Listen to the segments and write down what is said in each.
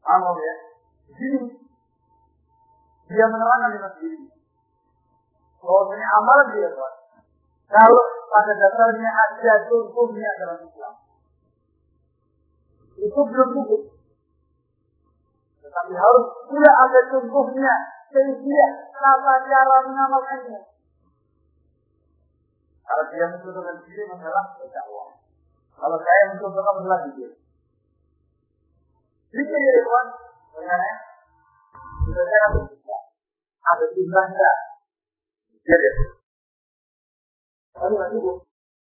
Amal ya. Di sini dia menerangkan dengan diri. Bahwasanya amalan dia Tuhan. Kalau pada dasarnya ada contohnya dalam Islam, itu belum cukup. Tetapi harus pula ada contohnya, sehingga tata cara mengamalkannya. Kalau dia mencontohkan diri masalah berdakwah. Kalau saya mencontohkan masalah diri. Jadi ya Tuhan, bagaimana? Sebenarnya ada jumlahnya. Jadi, tapi nggak cukup.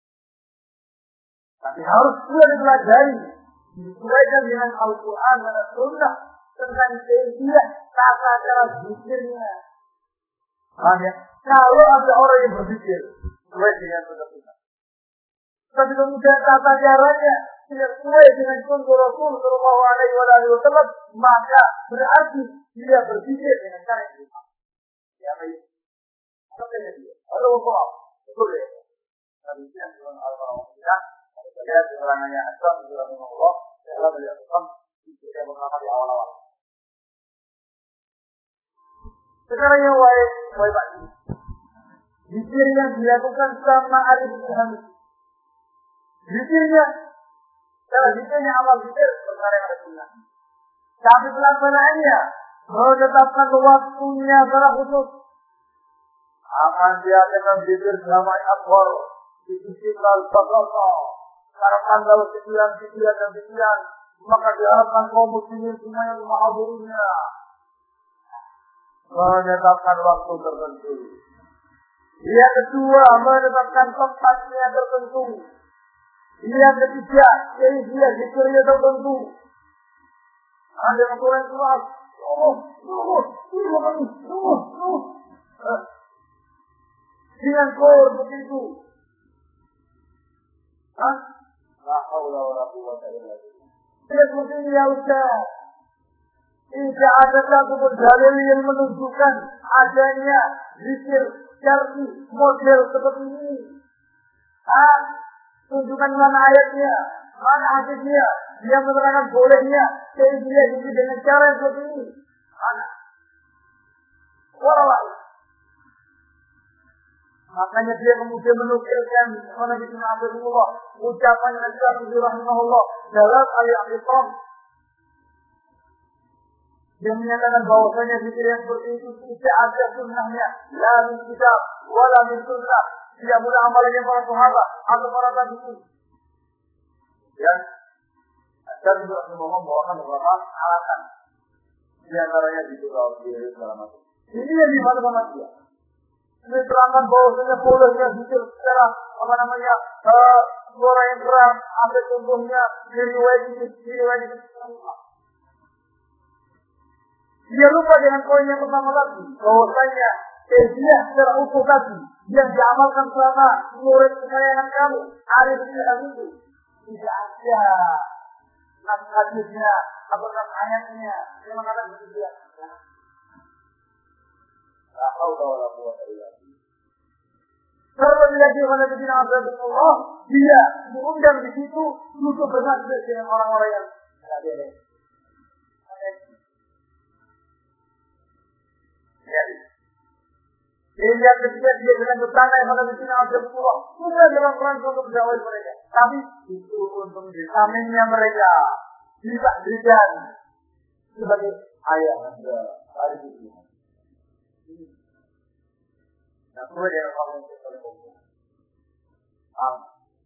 Tapi harus pula dipelajari, disesuaikan dengan Al-Quran dan As-Sunnah tentang keinginan tata cara zikirnya. Hanya kalau ada orang yang berzikir sesuai dengan Sunnah, tapi kemudian tata caranya tidak sesuai dengan contoh Rasul Sallallahu Alaihi Wasallam, maka berarti dia berzikir dengan cara yang benar. Ya baik. Apa yang dia? Ada apa? Betul ya. Tapi yang dengan Al-Quran, saya keterangannya Asam Bismillahirrahmanirrahim. Dalam beliau tidak mengalami di awal-awal. Sekarang yang wajib Pak. Zikir yang dilakukan sama Arif Tuhan. Zikirnya, kalau zikirnya amal zikir perkara yang ada sunnah. Tapi pelaksanaannya menetapkan waktunya secara khusus. Akan diadakan zikir selama akbar di Istiqlal Jakarta. Pada tanggal sekian dan sekian, maka diharapkan kaum muslimin semuanya menghadirinya. Menetapkan waktu tertentu. Yang kedua, menetapkan tempatnya tertentu. Yang ketiga, dia zikirnya tertentu. Ada yang kurang keras. Dengan kor begitu. La haula wala quwwata illa billah. Seperti ini ya Ustaz. Tidak ada satu dalil yang menunjukkan adanya zikir syar'i model seperti ini. Tunjukkan mana ayatnya, mana hadisnya, dia menerangkan bolehnya, sehingga zikir dengan cara yang seperti ini. Mana? Wallahi. Makanya dia kemudian menukilkan Nabi Muhammad ucapan Nabi rahimahullah dalam ayat Al-Qur'an. Dia menyatakan bahwasanya zikir yang seperti itu tidak ada sunnahnya, la min kitab wala min sunnah. Tidak mudah amalannya para sahabat atau para tabi'in. Ya, dan juga membawakan beberapa alasan. Di antaranya di surau dia segala macam. Ini yang dimaksud sama dia. Diterangkan bahwasanya bolehnya zikir secara suara yang keras, ada contohnya diriwayat itu. Dia lupa dengan poin yang pertama tadi, bahwasanya dia secara utuh tadi yang diamalkan selama murid kesayangan kamu hari itu tidak ada hadisnya atau ayatnya yang mengatakan begitu. La haula wala quwwata illa billah. Karena dia Allah, dia diundang di situ untuk bermajlis dengan orang-orang yang tidak boleh. Jadi, sehingga ketika dia dengan tetangga yang mana di sini ada Allah, bukan dalam rangka untuk menjauhi mereka, tapi itu untuk disampingnya mereka, tidak berikan sebagai ayah anda hari ini. Nah, boleh dia ngomong oleh Allah.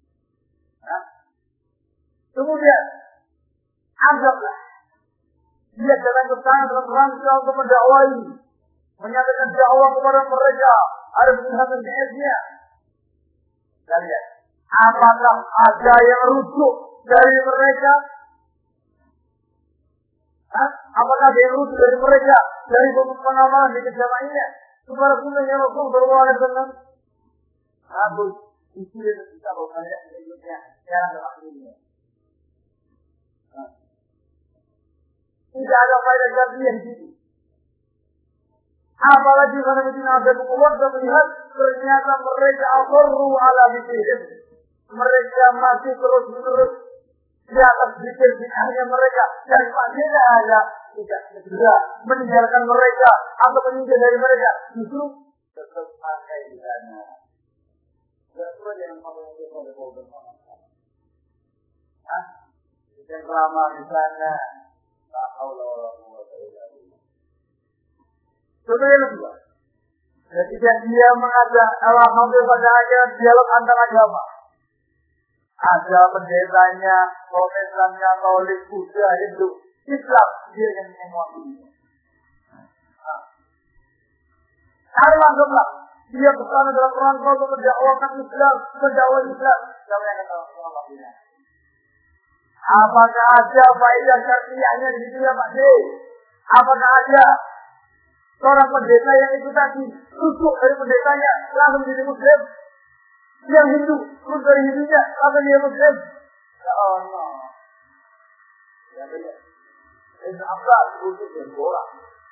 Kemudian anggaplah dia jalan ke sana dalam rangka untuk mendakwai, menyatakan dakwah kepada mereka, ada penjelasan DS-nya. Kalian, apakah ada yang rujuk dari mereka? Apakah ada yang rujuk dari mereka dari pengamalan di kejamaahnya kepada sunnahnya Rasul Sallallahu Alaihi Wasallam? Aku disuruh kita berbanyak berikutnya yang akhirnya. Tidak ada faedah jadinya di situ. Apalagi karena Nabi Muhammad dan melihat ternyata mereka akhirru ala bidihim. Mereka masih terus-menerus di atas zikir-zikirnya mereka, dan pastinya ada tidak segera meninggalkan mereka atau menyingkir dari mereka, justru tetap pakai di sana. Justru yang memiliki kode-kode bersama. Yang lama di sana, tak Allah. Contoh yang kedua, ketika dia mengajak alhamdulillah pada ajaran dialog antar agama, ada pendetanya, profesornya, Katolik, Buddha, Hindu, Islam, dia yang menguasai. Alhamdulillah, dia bersama dalam rangka untuk mendakwahkan Islam, siapa yang kata Allah? Apakah ada faedah syariahnya di situ ya Pak D? Apakah ada seorang pendeta yang itu tadi rusuk dari pendetanya langsung menjadi Muslim? Yang Hindu, terus dari Hindunya langsung dia Muslim? Ya Allah. Ya benar. Itu apa? Rusuk dan borak.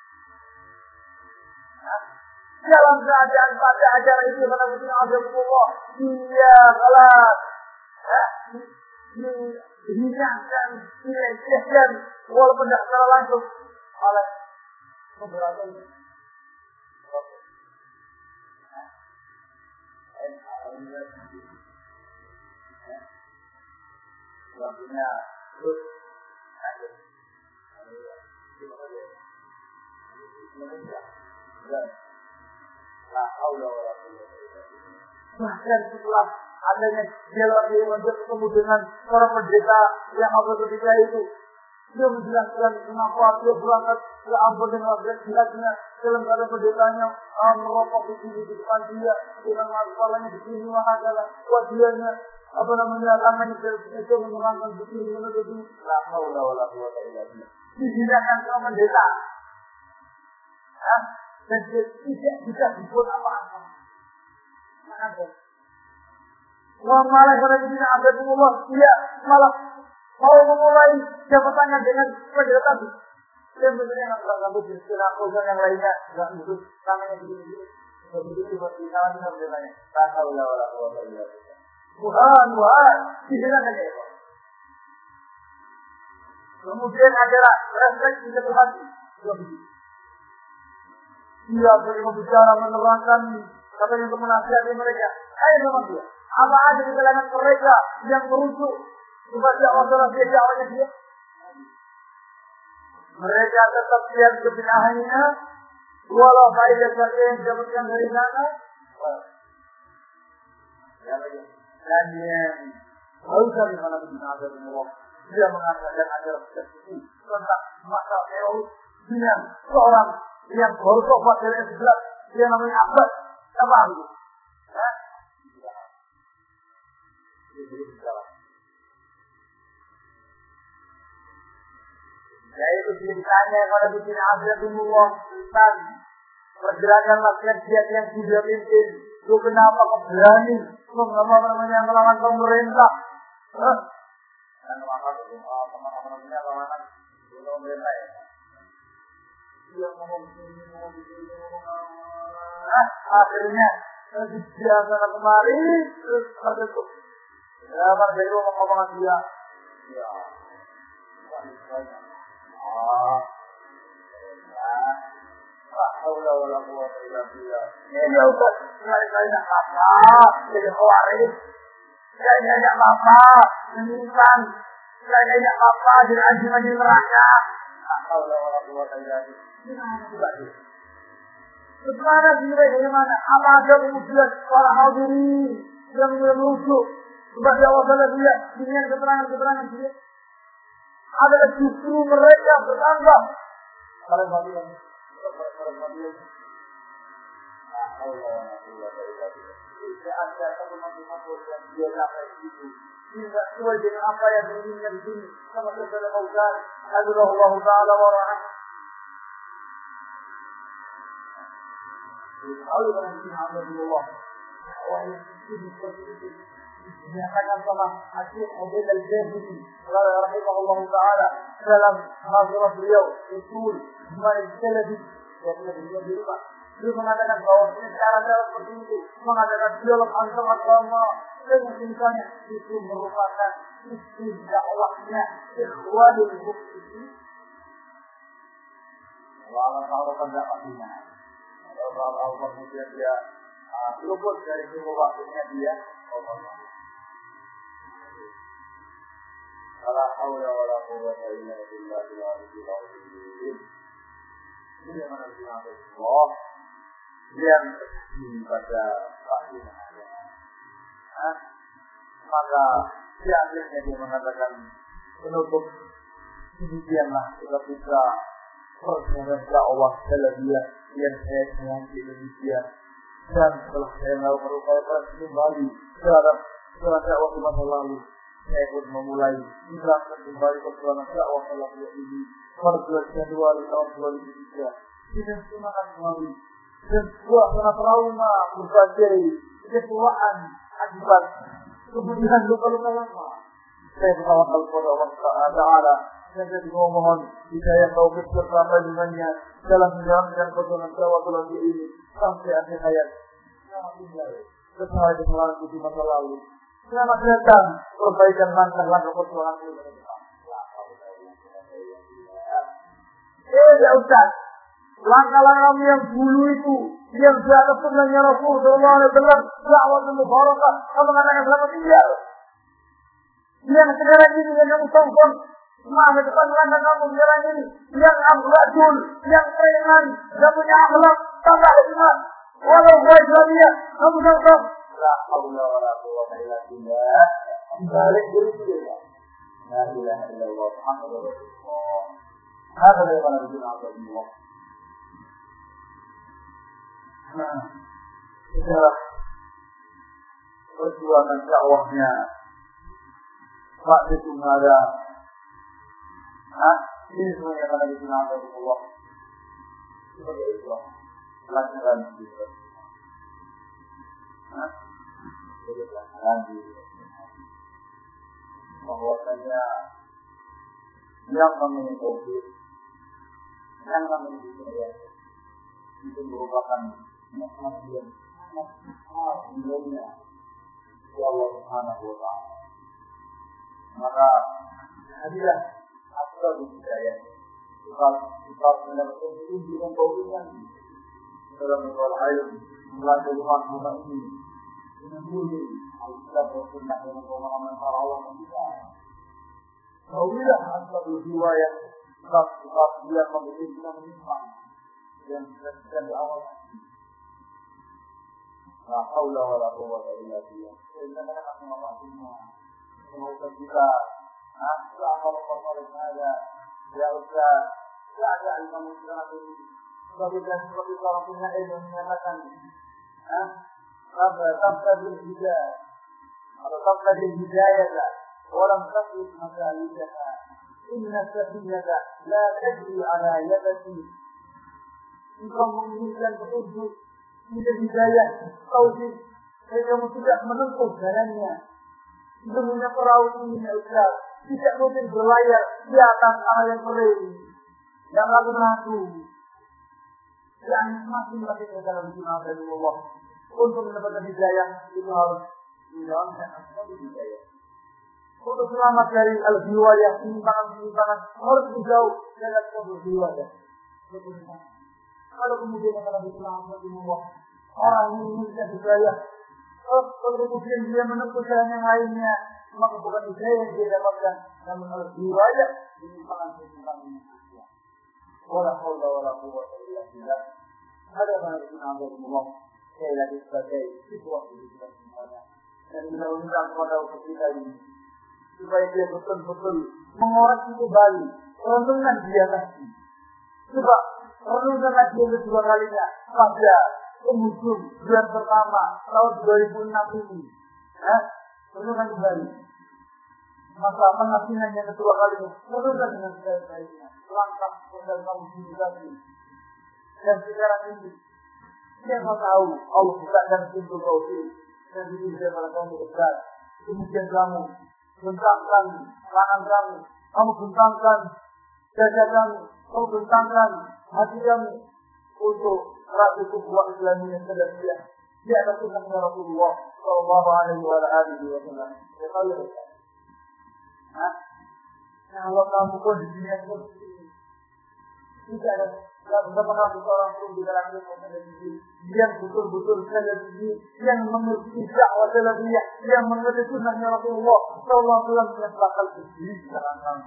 Dalam keadaan pada ajaran itu pada musim Allah, dia kelas dihinakan, dilecehkan, walaupun tidak secara langsung oleh keberatan. Waktunya terus bahkan setelah adanya dialog yang bertemu dengan orang pendeta yang apa ketika itu, dia menjelaskan kenapa dia berangkat ke Ambon dengan jelasnya dalam keadaan pendetanya merokok di sini di depan dia dengan kepalanya di sini adalah wajahnya apa namanya tangannya itu menerangkan di sini menuju di la haula wala quwwata illa billah. Dijadikan sama pendeta, dan dia tidak bisa dibuat apa-apa. Ada. Wah malah pada dunia abadullah, dia malah mau memulai jabatannya dengan pendeta tadi. Dia sebenarnya nggak gabut istilah urusan yang lainnya, nggak butuh tangannya begini-begini, nggak begitu buat dikawan dengan pendetanya. Tak tahu lah orang tua Tuhan, dijadikan itu. Kemudian adalah refleks di satu hati. Dia beri bicara menerangkan katanya untuk menasihati mereka. Ayo sama dia. Apa ada di kalangan mereka yang merujuk kepada Allah dia dakwahnya dia? Mereka tetap lihat kebinahannya, walau faedah saja yang didapatkan dari sana. Dan yang berusaha di mana benar Allah, dia mengatakan ajaran seperti tentang masa teori dengan seorang yang baru tobat dari Islam, dia namanya Abbas. Apa itu? Yaitu ceritanya pada bikin Abdullah tentang pergerakan rakyat yang sudah pimpin. Itu kenapa berani melawan pemerintah? Dan teman-temannya lawan pemerintah ya. Dia ngomong akhirnya dia sana kemari terus ada tuh. Ya, Pak Dewi ngomong dia. Ya. Allah wala quwwata illa billah. Ini udah sekali-kali apa? Jadi khawatir. Jadi apa? Menyimpan. Jadi apa? Jadi anjing-anjing neraka. Allah wala quwwata illa billah. Bagaimana sih bagaimana? Apa ada kemudian para hadirin yang merujuk kepada Allah dia dengan keterangan-keterangan dia? Adalah justru mereka bertambah. Para hadirin. Ada teman-teman yang dia dapat itu tidak sesuai dengan apa yang diinginkan di sini sama saudara Fauzan Allah Taala wa rahmat. Oleh karena itu alhamdulillah orang ini seperti itu dinyatakan sama Asyik Abdul Al-Jahidi rahimahullah Taala dalam hadrat beliau usul Malik Salafi yang beliau di rumah. Dia mengatakan bahwa cara-cara seperti itu mengadakan dialog antar agama misalnya itu merupakan isi dakwahnya Ikhwanul Muslimin. Allah pada akhirnya Allah kemudian dia luput dari semua waktunya dia la haula wala quwwata illa billahil aliyyil azim. Ini yang menunjukkan Allah yang pada akhirnya. Maka dia akhirnya dia mengatakan penutup demikianlah kita bisa perjalanan dakwah salafiyah yang saya dengan di Indonesia, dan setelah saya berupaya kembali terhadap dakwah di masa lalu, saya pun memulai menerapkan kembali perjalanan dakwah salafiyah ini pada 2 Januari tahun 2003 dengan semangat kembali dan suasana trauma berbagai ketuaan akibat kemudian luka-luka lama. Saya bertawakal kepada Allah Taala dan saya mohon hidayah taufik bersama dengannya dalam menjalankan perjalanan dakwah salafiyah ini sampai akhir hayat. Selamat tinggal bersama kesalahan di masa lalu. Selamat datang perbaikan langkah-langkah perjuangan ini ke depan. Ya Ustaz, langkah-langkah yang dulu itu yang seatas sunnahnya Rasul sallallahu alaihi wasallam, dakwah mubarakah, kamu mengatakan selamat tinggal. Yang sekarang ini yang kamu tonton, semangat depan langkah kamu sekarang ini, yang abradul, yang preman, yang punya akhlak, tambah iman, walau Islamiyah, kamu tonton. La haula wala quwwata illa billah. Balik diri kita. La ilaha illallah Muhammadur Rasulullah. Hada yang mana Allah. Sejarah perjuangan dakwahnya Pak Desungada. Ini semuanya karena disunahkan oleh Allah. Sebagai itu, pelajaran kita. Sebagai pelajaran kita. Bahwasanya yang namanya COVID, yang namanya hidayah, itu merupakan nikmat yang sangat mulia dari Allah Subhanahu wa Ta'ala. Maka hadiah asal hidayah kita mendapatkan tunjukan keuntungan dalam mengelola ilmu mulai dari rumah ini dengan mulia kita bersunnah dengan pemahaman para ulama kita. Tahuilah asal riwayat sebab dia membuat kita menyimpang dan dijelaskan di awal. La haula wala quwwata illa billah. Kita akan mengamalkannya. Semoga kita amal-amal ada ya Ustaz. Ada ilmu sekarang ini. Seperti orang punya ilmu menyatakan, tabtadil hidayah atau tabtadil hidayah orang takut maka hidayah. Inna safinata la tajri ala yabati. Engkau menginginkan petunjuk, tidak hidayah, tauhid, dan kamu tidak menempuh jalannya. Sebenarnya perahu ini, ya Ustaz, tidak mungkin berlayar di atas air yang kering, yang ragu-ragu, yang masing-masing dalam sunnah dari Allah. Untuk mendapatkan hidayah, itu harus menjalankan asbab hidayah. Untuk selamat dari al-hiwayah, penyimpangan-penyimpangan, harus dijauh dari asbab hiwayah. Kalau kemudian akan diselamatkan di Allah, orang yang menginginkan hidayah, kalau kemudian dia menempuh jalan yang lainnya, maka bukan hidayah yang dia dapatkan, namun al-hiwayah penyimpangan-penyimpangan manusia. Wala haula wala quwwata illa billah. Ada mana sunnah Allah. Saya lagi sebagai situasi di dalam semuanya. Dan kita minta kepada kita ini supaya dia betul-betul mengoreksi kembali renungan dia nanti. Coba renungan dia kedua kalinya pada penghujung bulan pertama tahun 2006 ini. Renungan kembali. Masa penghasilan yang kedua kalinya renungan dengan sebaik-baiknya. Langkah modal kamu sendiri lagi. Dan sekarang ini siapa tahu Allah bukakan pintu tauhid dan diuji pada kamu besar. Kemudian kamu bentangkan tangan kamu bentangkan dada kamu bentangkan hati kamu untuk ratu sebuah Islam yang sedang di atas sunnahnya Rasulullah Sallallahu Alaihi Wasallam. Kalau kamu kondisinya seperti ini, tidak ada kamu seorang pun di dalam dunia yang betul-betul selebih, yang mengerti dakwah selebih, yang mengerti sunnahnya Rasulullah Sallallahu Alaihi Wasallam yang bakal berdiri di dalam kamu.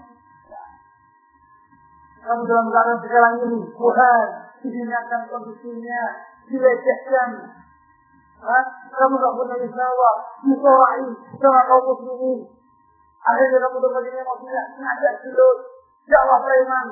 Kamu dalam keadaan sekarang ini, Tuhan dihinakan kondisinya, dilecehkan. Kamu tak punya usaha, disorai sama kaum muslimin. Akhirnya kamu berbagi emosinya, ngajak silut, dakwah preman.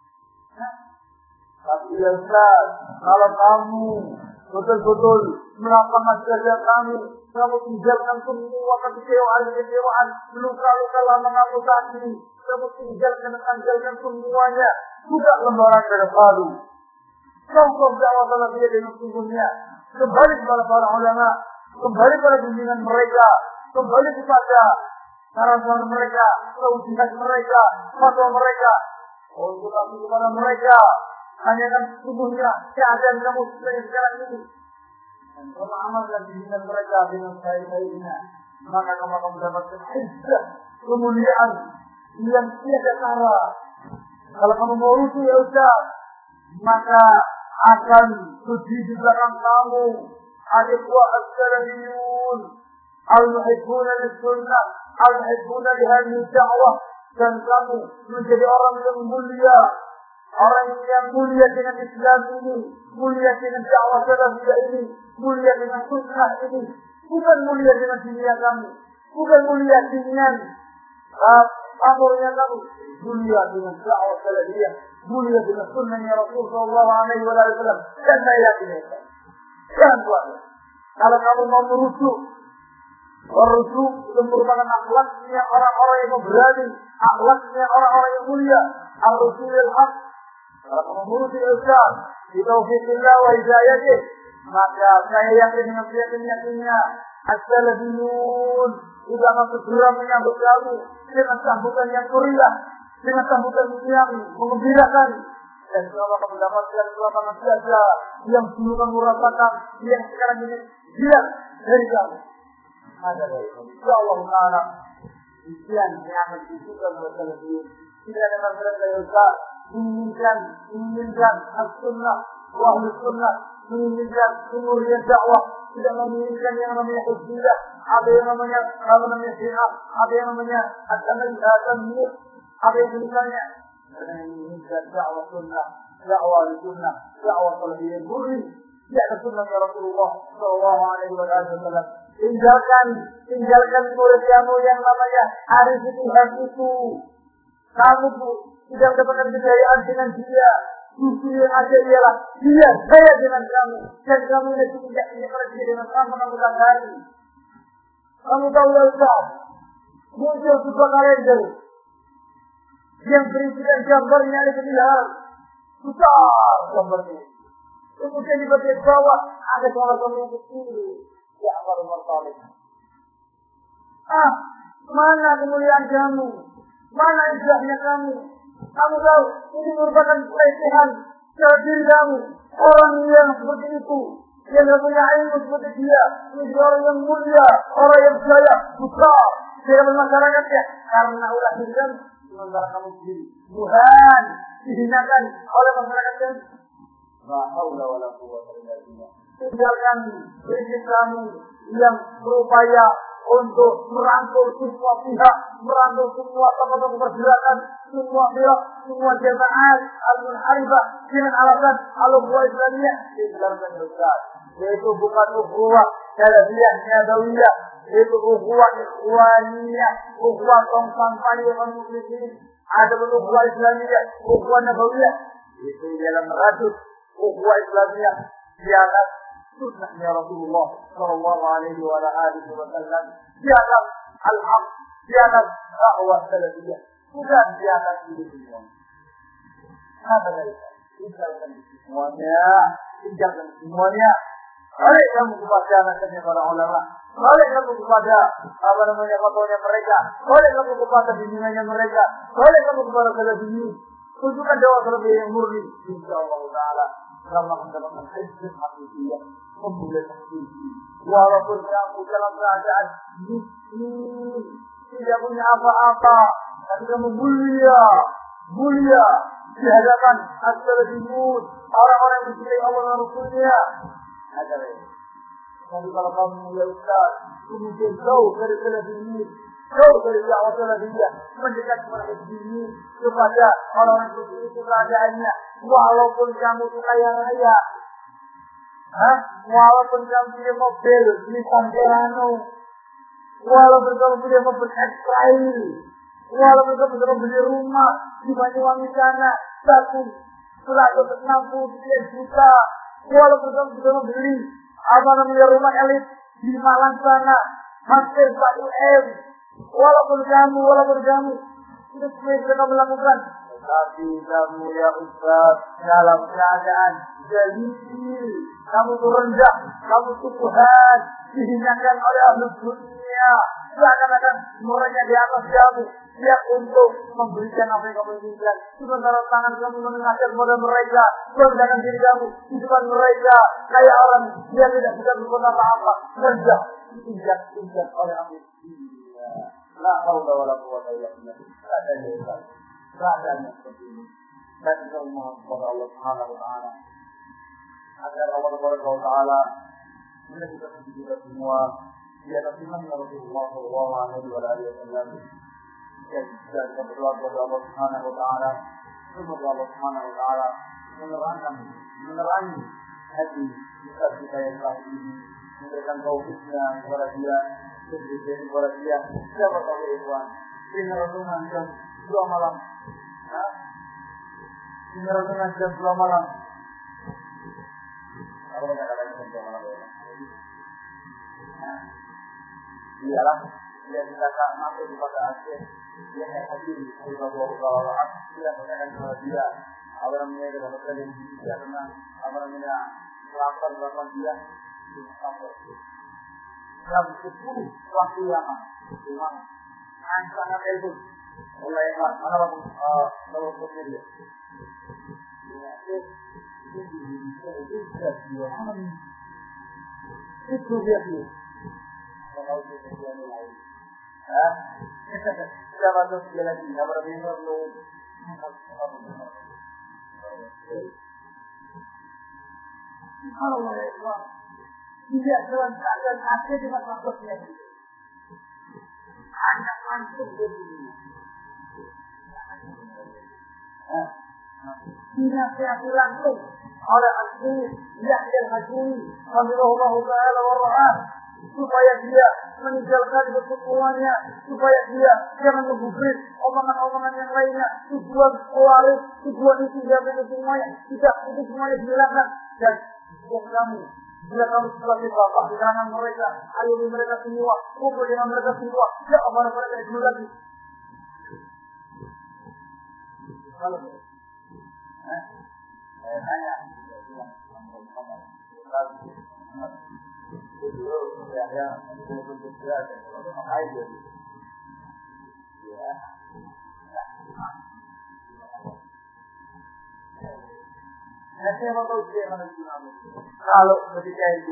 Tapi ya Ustaz, kalau kamu betul-betul melakukan kerja kamu tinggalkan semua kekecewaan, luka-luka lama kamu tadi, kamu tinggalkan semuanya, buka lembaran dari baru. Kau dakwah salafiyah dengan sungguhnya, kembali kepada para ulama, kembali pada bimbingan mereka, kembali kepada saran-saran mereka, keujian mereka, fatwa mereka, untuk kami kepada mereka. Hanya kan sungguhnya keadaan kamu sekarang ini. Dan beramalkan bimbingan mereka dengan baik-baiknya, maka kamu akan mendapatkan izzah, kemuliaan yang tiada tara. Kalau kamu mau rujuk ya Ustaz, maka akan berdiri di belakang kamu al-ikhwah as-salafiyun al-muhibbuna lis-sunnah, al-muhibbuna li hadhihi da'wah, dan kamu menjadi orang yang mulia. Orang yang mulia dengan Islam ini, mulia dengan dakwah salafiyah ini, mulia dengan sunnah ini, bukan mulia dengan dunia kamu, bukan mulia dengan amornya kamu, mulia dengan dakwah salafiyah, mulia dengan sunnahnya Rasulullah Sallallahu Alaihi Wasallam. Dan saya yakin itu. Jangan buat. Kalau kamu mau merujuk itu merupakan akhlaknya orang-orang yang berani, akhlaknya orang-orang yang mulia, al-Rasulul Haq. Kalau kamu merujuk Ustaz, di taufiqillah wa hidayatih, maka saya yakin dengan keyakinannya as-salafiyun tidak akan segera menyambut kamu dengan sambutan yang meriah, dengan sambutan yang menggembirakan. Dan kalau kamu mendapatkan kelapangan dada yang dulu kamu rasakan, yang sekarang ini hilang dari kamu, ada dari kamu. Ya Allah Ta'ala, ujian yang akan disukai oleh salafiyun. Tidak ada masalah dari Ustaz. Menginginkan as-sunnah wa ahli-sunnah, menginginkan kemuliaan dakwah, tidak menginginkan yang namanya hujjah, ada yang namanya syiah, ada yang namanya at-tamyiz, ada yang misalnya menginginkan dakwah sunnah, dakwah sunnah, dakwah salafiyah murni di atas sunnahnya Rasulullah Sallallahu Alaihi Wasallam. Tinggalkan murid kamu yang namanya Arif itu. Kamu tidak mendapatkan kejayaan dengan dia. Justru yang ada ialah dia saya dengan kamu. Dan kamu lebih tidak pada dia dengan kamu hari. Kamu tahu ya Ustaz, muncul sebuah kalender yang berisikan gambarnya ada pilihan besar gambarnya. Kemudian di bagian bawah ada gambar yang kecil. Ya Allah Martalib. Mana kemuliaan kamu? Mana indahnya kamu? Kamu tahu ini merupakan pelecehan terhadap diri kamu. Orang yang seperti itu, yang tidak punya ilmu seperti dia, menjadi orang yang mulia, orang yang jaya, besar di dalam masyarakatnya, karena ulah diri kamu, sementara kamu sendiri Tuhan dihinakan oleh masyarakatnya. La haula wala quwwata illa billah. Tinggalkan prinsip kamu yang berupaya untuk merangkul semua pihak, merangkul semua tokoh-tokoh pergerakan, semua pihak, semua jamaah al-munharifah dengan alasan al-ukhuwah Islamiyah. Tinggalkan Ustaz. Yaitu bukan ukhuwah salafiyah nabawiyah, yaitu ukhuwah ikhwaniyah, ukhuwah kaum-kampanye kaum muslimin. Ada ukhuwah Islamiyah, ukhuwah nabawiyah. Itu dalam meradut ukhuwah Islamiyah di atas sunnahnya Rasulullah Sallallahu Alaihi Wasallam, di atas al-haq, di atas dakwah salafiyah, bukan di atas diri semua. Apa dari tinggalkan semuanya. Balik kamu kepada nasihatnya para ulama, balik kamu kepada fatwanya mereka, balik kamu kepada bimbingannya mereka, balik kamu kepada salafiyyin. Tunjukkan dakwah salafiyah yang murni, insyaallah taala kamu akan mendapatkan hizb hakikiyah, pembela hakiki. Walaupun kamu dalam keadaan miskin, tidak punya apa-apa, tapi kamu mulia di hadapan as-salafiyun, orang-orang yang dicintai Allah dan Rasulnya. Tapi kalau kamu mulia Ustaz, kemudian jauh dari salafiyun, jauh dari dakwah salafiyah, mendekat kepada hizbiyyin, kepada orang-orang seperti itu keadaannya, walaupun kamu itu kaya raya, walaupun kamu punya mobil, beli Santerano, walaupun kamu punya mobil X-Trail, walaupun kamu sudah beli rumah di Banyuwangi sana, 160 juta, walaupun kamu sudah membeli rumah elit di Malang sana, hampir 1 M, walaupun kamu sudah kamu lakukan, tapi kamu ya Ustaz dalam keadaan jalil, kamu tuh rendah, kamu tuh Tuhan, dihinakan oleh ahli dunia, seakan-akan mereka di atas kamu, siap untuk memberikan apa yang kamu inginkan. Sementara tangan kamu menengadah kepada mereka, merendahkan diri kamu di depan mereka, kayak orang yang tidak bisa berbuat apa-apa, rendah, diinjak oleh ahli dunia. La haula wala quwwata illa billah. Keadaan yang seperti ini. Dan kita memohon kepada Allah Subhanahu wa taala agar Allah Subhanahu wa taala menjadikan kita semua di atas iman Rasulullah sallallahu alaihi wasallam. Dan kita berdoa kepada Allah Subhanahu wa taala, semoga Allah Subhanahu wa taala menerangi hati kita yang saat ini, memberikan taufiknya kepada dia, memberikan kepada dia. Siapa tahu ikhwan, ini renungan jam 2 malam. Ini renungan jam 2 malam. Apa yang katakan jam 2 malam? Iyalah, dia kita masuk kepada akhir. Dia hadir di Allah Taala. Dia berkata kepada dia, apa namanya kita berkata dia tenang, apa namanya melakukan dia sampai jam 10 waktu Yaman. Memang sangat elok. Oleh mana kalau dia. Itu dia. Kalau dia lain. Siapa tuh dia lagi? Apa namanya lo? Kalau mereka tidak dalam keadaan ada di masyarakat ini, hanya langsung begini. Dinasihati langsung oleh Asy Yahya Al-Hajuri rahimahullah taala wa ra'ah, supaya dia meninggalkan perkumpulannya, supaya dia jangan menggubris omongan-omongan yang lainnya, tujuan pewaris, tujuan itu semuanya, tidak itu semuanya dihilangkan. Dan kamu, bila kamu sebagai bapak di kanan mereka, ayuhi mereka semua, kumpul dengan mereka semua, ya Allah mereka itu lagi. Kalau tanya, kalau ketika itu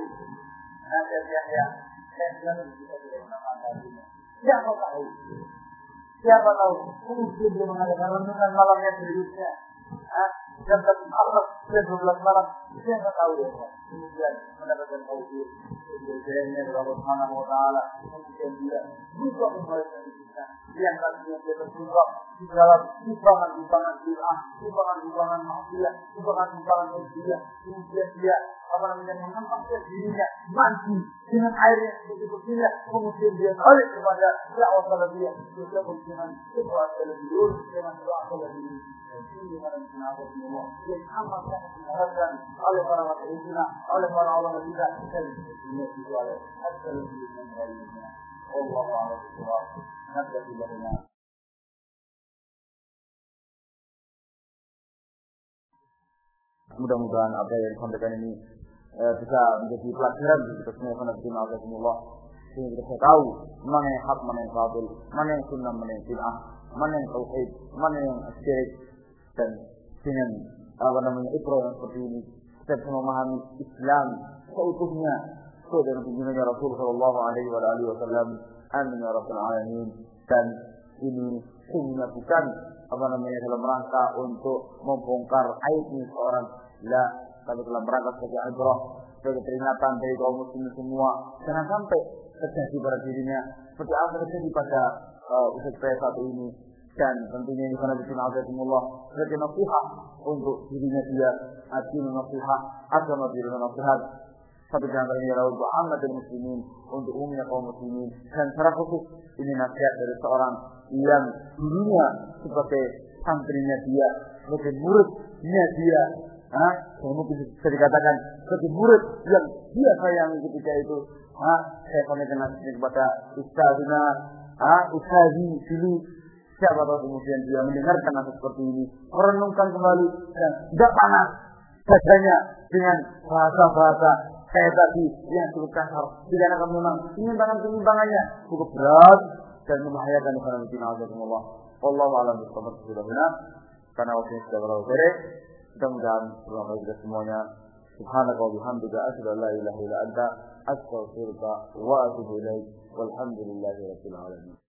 siapa tahu mungkin dia mengadakan renungan malamnya berikutnya jam 12 malam, siapa tahu ya kemudian mendapatkan tauhid kemudian Allah Subhanahu wa taala kemudian dia buka membaca kita yang tadinya dia terjebak di dalam timbangan bid'ah, timbangan maksiat, timbangan maksiat, kemudian dia menempatkan dirinya mandi dengan air yang bersih-bersihnya, kemudian dia balik kepada dakwah salafiyah, dengan dakwah salafiyun, dengan doa salafiyun. Ini adalah semangat Allah yang amat sangat diharapkan oleh para masyarakat, oleh para ulama kita, dan ini oleh as-salafiyun lainnya. Wallahu a'lam. Mudah-mudahan apa yang disampaikan ini bisa menjadi pelajaran bagi kita semua karena kita Allah, sehingga kita tahu mana yang hak, mana yang batil, mana yang sunnah, mana yang bid'ah, mana yang tauhid, mana yang syirik. Dan dengan ikrah yang seperti ini dan memahami Islam seutuhnya dengan tuntunannya Rasul sallallahu alaihi wasallam. Amin ya rabbal alamin. Dan ini sungguhnya bukan dalam rangka untuk membongkar aibnya seorang, tapi dalam rangka sebagai ibrah, sebagai peringatan dari kaum muslimin semua, jangan sampai terjadi pada dirinya seperti apa terjadi pada Ustaz saya satu ini. Dan tentunya ini karena bismillahirrahmanirrahim sebagai nasihat untuk dirinya dia, nasihat agama dirinya, nasihat satu jangan terlalu untuk amat dan muslimin, untuk umumnya kaum muslimin. Dan secara khusus ini nasihat dari seorang yang dulunya sebagai santrinya dia, sebagai muridnya dia, mungkin bisa dikatakan sebagai murid yang dia sayangi ketika itu. Saya sampaikan nasihat kepada ustazina, ustazi dulu. Siapa tahu kemudian dia mendengarkan nasihat seperti ini, merenungkan kembali dan tidak panas dadanya dengan bahasa-bahasa kayak tadi yang cukup kasar. Tidak akan memang penyimpangannya cukup berat dan membahayakan kepada Allah. Wallahu a'lam bishawab. Sudah benar karena waktunya sudah berlalu sore. Mudah-mudahan selamat kita semuanya. Subhanaka wa bihamdika asyhadu an la ilaha illa anta astaghfiruka wa atubu ilaik. Walhamdulillahirabbil alamin.